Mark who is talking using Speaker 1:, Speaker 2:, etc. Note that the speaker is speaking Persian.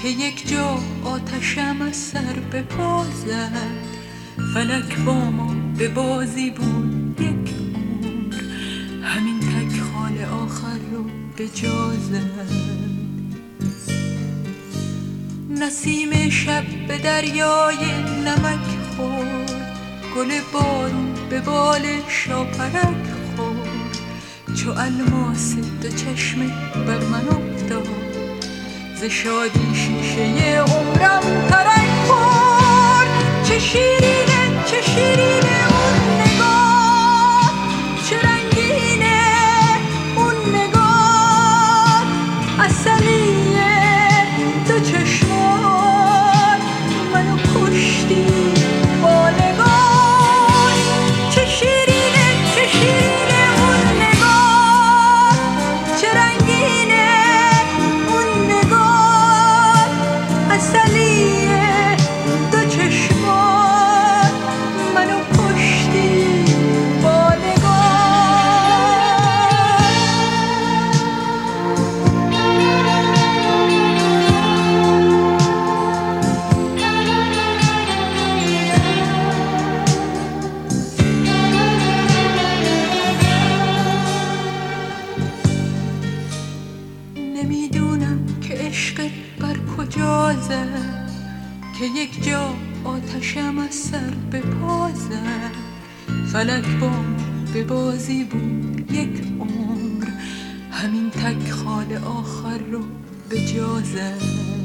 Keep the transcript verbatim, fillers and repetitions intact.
Speaker 1: که یک جا آتشم از سر به پا زد. فلک با ما به بازی بود یک عمر، همین تک خال آخر رو به جا زد. نسیم شب به دریای نمک خورد، گل بارون به بال شاپرک خورد. چو الماس دو چشمه بر من افتاد، ز شادی شیشه عمرم ترک خورد. چه شیرینه چه شیرینه اون نگاه، چه رنگینه اون نگاه. عسلیه دو چشمان منو کشتی با نگاه. چه شیرینه چه شیرینه اون نگاه، چه رنگینه اون نگاه. عسلیه دو چشمان منو کشتی با نگاه. نمیدونم که عشقت بر کجا زد، که یک جا آتشم از سر به پا زد. فلک با ما به بازی بود یک عمر، همین تک خال آخر رو به جا زد.